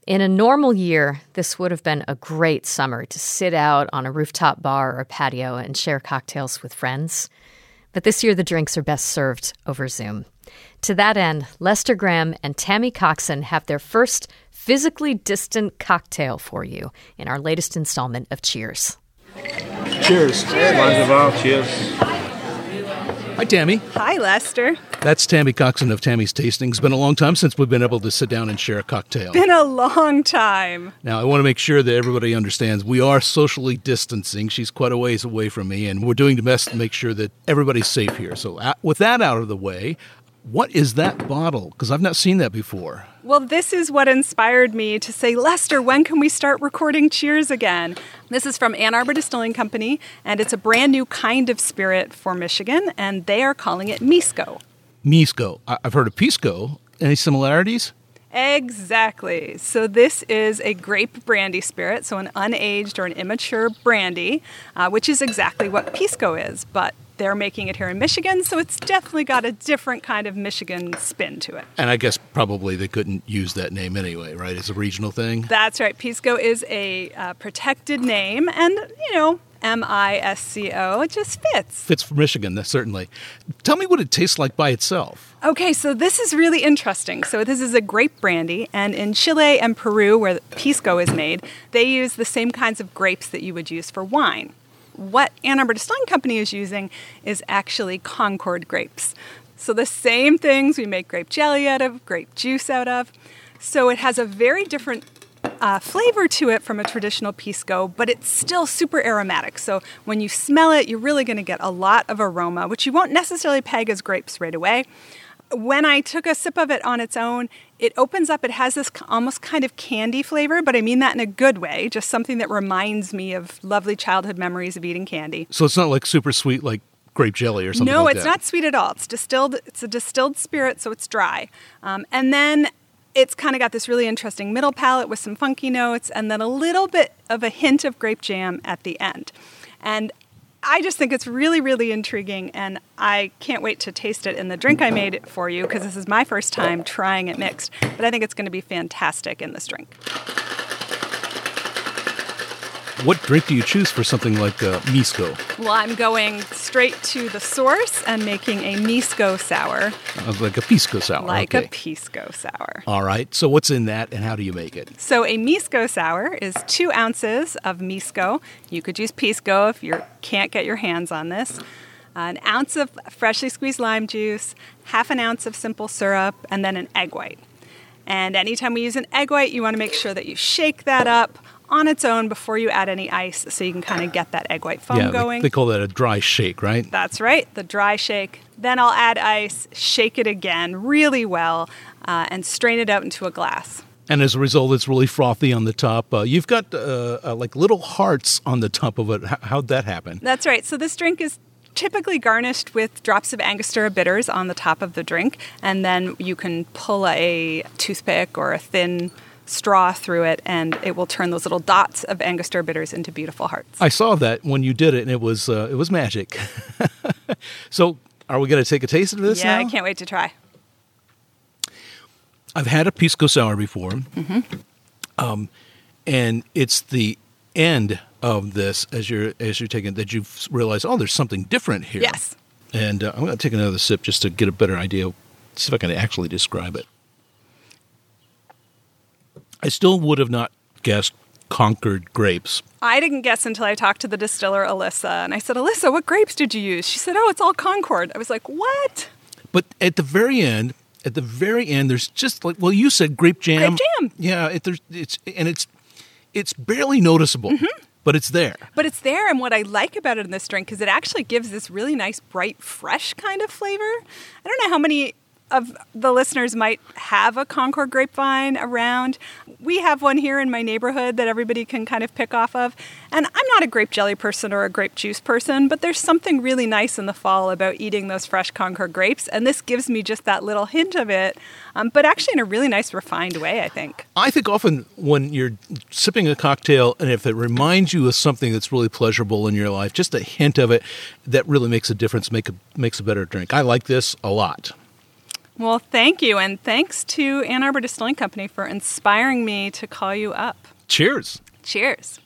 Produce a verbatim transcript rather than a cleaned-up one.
In a normal year, this would have been a great summer to sit out on a rooftop bar or patio and share cocktails with friends. But this year, the drinks are best served over Zoom. To that end, Lester Graham and Tammy Coxon have their first physically distant cocktail for you in our latest installment of Cheers. Cheers. Cheers. Cheers. Hi, Tammy. Hi, Lester. That's Tammy Coxon of Tammy's Tasting. It's been a long time since we've been able to sit down and share a cocktail. Been a long time. Now, I want to make sure that everybody understands we are socially distancing. She's quite a ways away from me, and we're doing the best to make sure that everybody's safe here. So uh, with that out of the way, what is that bottle? Because I've not seen that before. Well, this is what inspired me to say, Lester, when can we start recording Cheers again? This is from Ann Arbor Distilling Company, and it's a brand new kind of spirit for Michigan, and they are calling it Misko. Misko. I- I've heard of Pisco. Any similarities? Exactly. So this is a grape brandy spirit, so an unaged or an immature brandy, uh, which is exactly what Pisco is, but they're making it here in Michigan, so it's definitely got a different kind of Michigan spin to it. And I guess probably they couldn't use that name anyway, right? It's a regional thing? That's right. Pisco is a uh, protected name, and, you know, M I S C O, it just fits. Fits for Michigan, that's certainly. Tell me what it tastes like by itself. Okay, so this is really interesting. So this is a grape brandy, and in Chile and Peru, where Pisco is made, they use the same kinds of grapes that you would use for wine. What Ann Arbor Distilling Company is using is actually Concord grapes. So the same things we make grape jelly out of, grape juice out of. So it has a very different uh, flavor to it from a traditional Pisco, but it's still super aromatic. So when you smell it, you're really going to get a lot of aroma, which you won't necessarily peg as grapes right away. When I took a sip of it on its own, it opens up. It has this almost kind of candy flavor, but I mean that in a good way, just something that reminds me of lovely childhood memories of eating candy. So it's not like super sweet like grape jelly or something no, like that? No, it's not sweet at all. It's distilled. It's a distilled spirit, so it's dry. Um, and then it's kind of got this really interesting middle palate with some funky notes, and then a little bit of a hint of grape jam at the end. And I just think it's really, really intriguing, and I can't wait to taste it in the drink I made for you, because this is my first time trying it mixed. But I think it's going to be fantastic in this drink. What drink do you choose for something like uh, Misko? Well, I'm going straight to the source and making a Misko sour. Uh, like a Pisco sour. Like okay. a Pisco sour. All right. So what's in that, and how do you make it? So a Misko sour is two ounces of Misko. You could use Pisco if you can't get your hands on this. An ounce of freshly squeezed lime juice, half an ounce of simple syrup, and then an egg white. And anytime we use an egg white, you want to make sure that you shake that up on its own before you add any ice, so you can kind of get that egg white foam yeah, going. They, they call that a dry shake, right? That's right, the dry shake. Then I'll add ice, shake it again really well, uh, and strain it out into a glass. And as a result, it's really frothy on the top. Uh, you've got uh, uh, like little hearts on the top of it. H- how'd that happen? That's right. So this drink is typically garnished with drops of Angostura bitters on the top of the drink, and then you can pull a toothpick or a thin straw through it, and it will turn those little dots of Angostura bitters into beautiful hearts. I saw that when you did it, and it was uh, it was magic. So, are we going to take a taste of this yeah, now? I can't wait to try. I've had a Pisco sour before, Mm-hmm. um, and it's the end of this as you're as you're taking that you realize, oh, there's something different here. Yes. And uh, I'm going to take another sip just to get a better idea, see if I can actually describe it. I still would have not guessed Concord grapes. I didn't guess until I talked to the distiller, Alyssa, and I said, Alyssa, what grapes did you use? She said, oh, it's all Concord. I was like, what? But at the very end, at the very end, there's just like, well, you said grape jam. Grape jam. Yeah, it, there's, it's and it's it's barely noticeable, mm-hmm. but it's there. But it's there, and what I like about it in this drink is it actually gives this really nice, bright, fresh kind of flavor. I don't know how many of the listeners might have a Concord grapevine around. We have one here in my neighborhood that everybody can kind of pick off of. And I'm not a grape jelly person or a grape juice person, but there's something really nice in the fall about eating those fresh Concord grapes. And this gives me just that little hint of it, um, but actually in a really nice, refined way, I think. I think often when you're sipping a cocktail, and if it reminds you of something that's really pleasurable in your life, just a hint of it, that really makes a difference, make a, makes a better drink. I like this a lot. Well, thank you. And thanks to Ann Arbor Distilling Company for inspiring me to call you up. Cheers. Cheers.